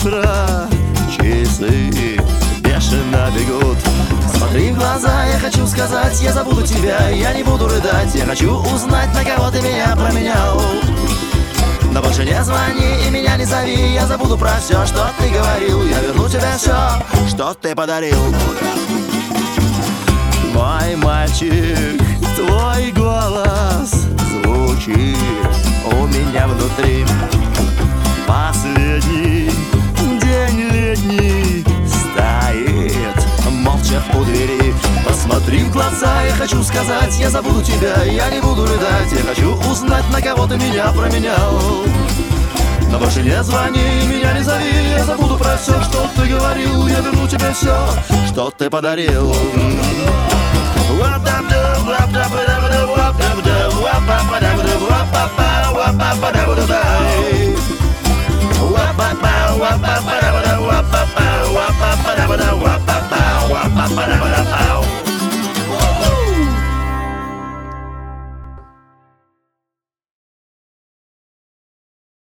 утра, часы бешено бегут. Смотри в глаза, я хочу сказать, я забуду тебя, я не буду рыдать. Я хочу узнать, на кого ты меня променял. Но больше не звони и меня не зови, я забуду про все, что ты говорил. Я верну тебе все, что ты подарил. Мой мальчик, твой голос звучит у меня внутри. Последний день летний стоит молча у двери. Посмотри в глаза, я хочу сказать, я забуду тебя, я не буду рыдать. Я хочу узнать, на кого ты меня променял. Но больше не звони, меня не зови, я забуду про все, что ты говорил. Я верну тебе все, что ты подарил.